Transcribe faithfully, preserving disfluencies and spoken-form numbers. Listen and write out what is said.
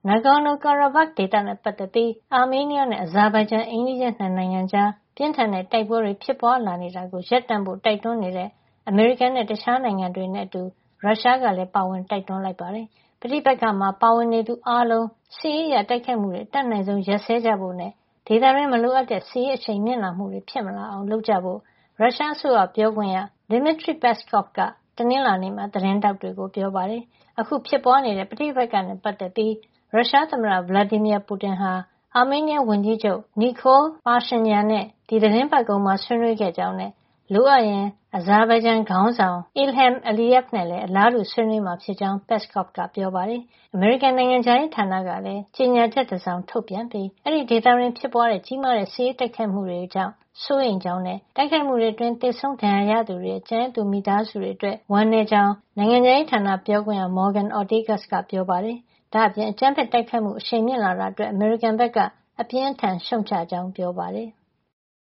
Nagorno-Karabakh ဒေသနဲ့ပတ်သက်ပြီးအာမေးနီးယားနဲ့အဇာဘိုင်ဂျန်အိမ်နီးချင်းနှစ်နိုင်ငံကြားပြင်းထန်တဲ့တိုက်ပွဲတွေဖြစ်ပွါးလာနေတာကိုရပ်တန့်ဖို့တိုက်တွန်းနေတဲ့အမေရိကန်နဲ့တခြားနိုင်ငံတွေနဲ့အတူရုရှားကလည်းပါဝင်တိုက်တွန်းလိုက်ပါတယ်။ပဋိပက္ခမှာပါဝင်နေသူအားလုံးစစ်ရေးအရတိုက်ခိုက်မှုတွေအတတ်နိုင်ဆုံးရပ်စဲကြဖို့နဲ့ဒေသတွင်းမလိုအပ်တဲ့စစ်ရေးအရှိန်မြင့်လာမှုတွေဖြစ်မလာအောင်လုပ်ကြဖို့ရုရှားအစိုးရပြောခွင့်ရ Dmitry Peskov ကတနင်္လာနေ့မှာသတင်းထောက်တွေကိုပြောပါတယ်။အခုဖြစ်ပွါးနေတဲ့ပဋိပက္ခနဲ့ပတ်သက်ပြီးရုရှားသမ္မတ Vladimir Putin ဟာအာမေးနီးယားဝန်ကြီးချုပ် Nikol Pashinyan နဲ့ဒီသီတင်းပတ်ကုန်မှာဆွေးနွေးခဲ့ကြောင်းနဲ့လိုအပ်ရင်အဇာဘိုင်ဂျန်ခေါင်းဆောင် Ilham Aliyev နဲ့လည်းအလားတူဆွေးနွေးမှာဖြစ်ကြောင်း Peskov ကပြောပါတယ်။အမေရိကန်နိုင်ငံခြားရေးဌာနကလည်းကြေညာချက်တစောင်ထုတ်ပြန်ပြီးအဲဒီဒေသတွင်းဖြစ်ပွါးတဲ့ကြီးမားတဲ့စစ်ရေးတိုက်ခိုက်မှုတွေကြောင့်စိုးရိမ်ကြောင်းနဲ့တိုက်ခိုက်မှုတွေအတွင်းသေဆုံးဒဏ်ရာရသူတွေရဲ့ကျန်ရစ်သူမိသားစုတွေအတွက်ဝမ်းနည်းကြောင်းနိုင်ငံခြားရေးဌာနပြောခွင့်ရ Morgan Ortagus ကပြောပါတယ်။ဒါ့အပြင်အကြမ်းဖက်တိုက်ခိုက်မှုအရှိန်မြင့်လာတာအတွက်အမေရိကန်ဘက်ကအပြင်းအထန်ရှုတ်ချကြောင်းပြောပါတယ်။